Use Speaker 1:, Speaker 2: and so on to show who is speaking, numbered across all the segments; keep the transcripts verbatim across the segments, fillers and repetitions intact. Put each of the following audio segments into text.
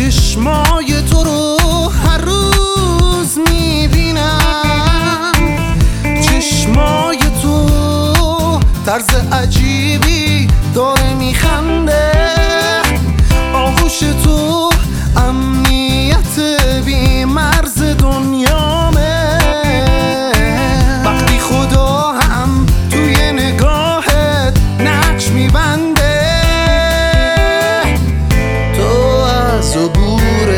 Speaker 1: چشمای تو رو هر روز میبینم، چشمای تو طرز عجیبی داره میخنده، آغوش تو امنیت بی مرز دنیامه، وقتی خدا هم توی نگاهت نقش میبنده، تو از عبور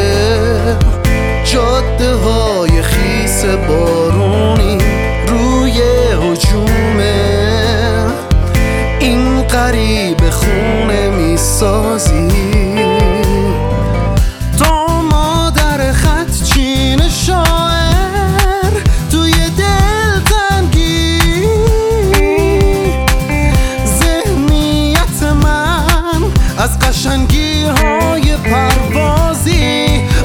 Speaker 1: جاده های خیس بارونی روی هجومه، این غریب خونه میسازی، تا مادر خط چین شاعر توی دلتنگی، ذهنیت من از قشنگی های پروازی.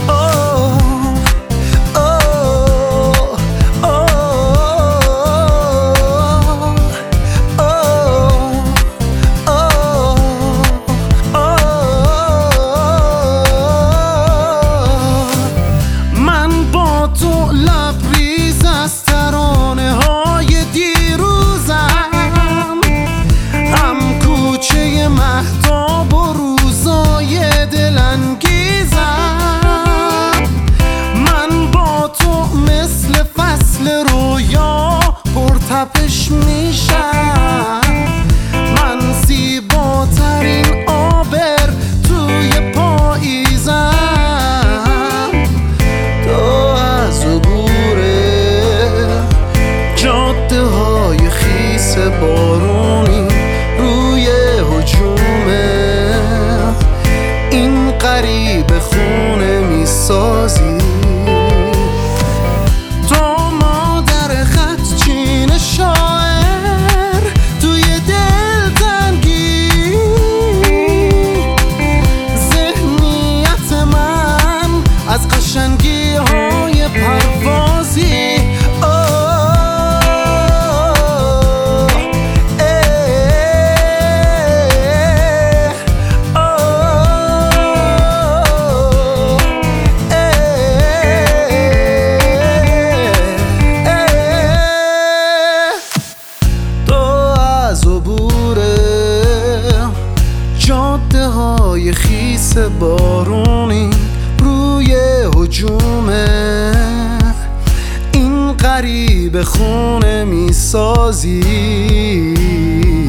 Speaker 1: تپش میشم من، زیباترین آبر توی پاییزم، تو از عبور جاده های خیس بارونی روی هجومه، این غریب خونه میسازی، از قشنگی های پروازی. تو از عبور جاده های خیس بارونی روی هجومه، این غریب خونه میسازی.